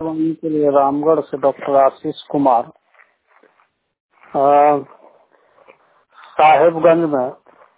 आकाशवाणी के लिए रामगढ़ से डॉक्टर आशीष कुमार। साहेबगंज में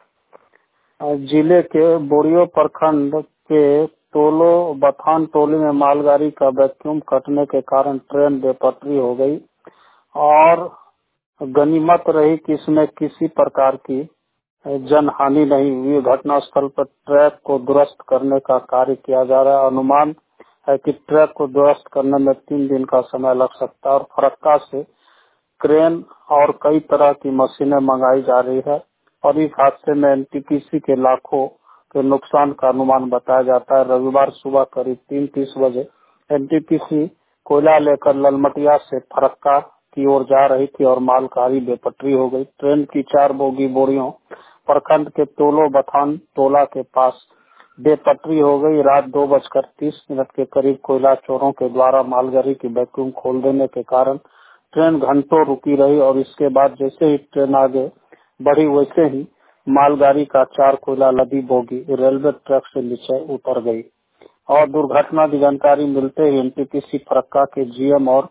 जिले के बोरियो प्रखंड के टोलो बथान टोली में मालगाड़ी का वैक्यूम कटने के कारण ट्रेन बेपटरी हो गई और गनीमत रही कि इसमें किसी प्रकार की जनहानि नहीं हुई। घटनास्थल पर ट्रैक को दुरुस्त करने का कार्य किया जा रहा है। अनुमान है कि ट्रैक को दुरुस्त करने में 3 दिन का समय लग सकता है और फरक्का से क्रेन और कई तरह की मशीनें मंगाई जा रही है और इस हादसे में एनटीपीसी के लाखों के नुकसान का अनुमान बताया जाता है। रविवार सुबह करीब 3:30 बजे एनटीपीसी कोयला लेकर ललमटिया से फरक्का की ओर जा रही थी और मालगाड़ी बेपटरी हो गई। ट्रेन की 4 बोगी बोरियों प्रखंड के टोलो बथान टोला के पास बेपटरी हो गई। रात 2:30 के करीब कोयला चोरों के द्वारा मालगाड़ी की वैक्यूम खोल देने के कारण ट्रेन घंटों रुकी रही और इसके बाद जैसे ही ट्रेन आगे बढ़ी वैसे ही मालगाड़ी का 4 कोयला लदी बोगी रेलवे ट्रैक से नीचे उतर गई और दुर्घटना की जानकारी मिलते ही एनटीपीसी फरक्का के जीएम और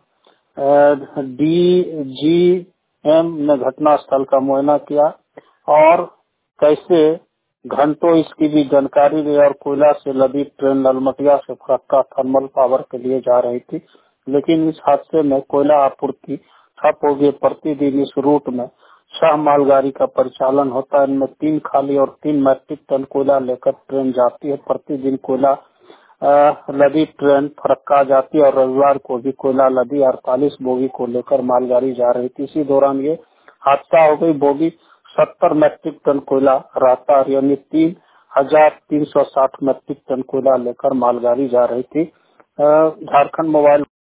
डीजीएम ने घटनास्थल का मुआयना किया और कैसे घंटों इसकी भी जानकारी ली और कोयला से लदी ट्रेन ललमटिया से फरक्का थर्मल पावर के लिए जा रही थी, लेकिन इस हादसे में कोयला आपूर्ति ठप हो गई। प्रतिदिन इस रूट में 6 मालगाड़ी का परिचालन होता है। इनमें 3 खाली और 3 मैट्रिक टन कोयला लेकर ट्रेन जाती है। प्रतिदिन कोयला लदी ट्रेन फरक्का जाती है और रविवार को भी कोयला लदी 48 बोगी को लेकर मालगाड़ी जा रही थी। इसी दौरान ये हादसा हो गई। बोगी 70 मैट्रिक टन कोयला रहता है, यानी 3,360 मैट्रिक टन कोयला लेकर मालगाड़ी जा रही थी। झारखंड मोबाइल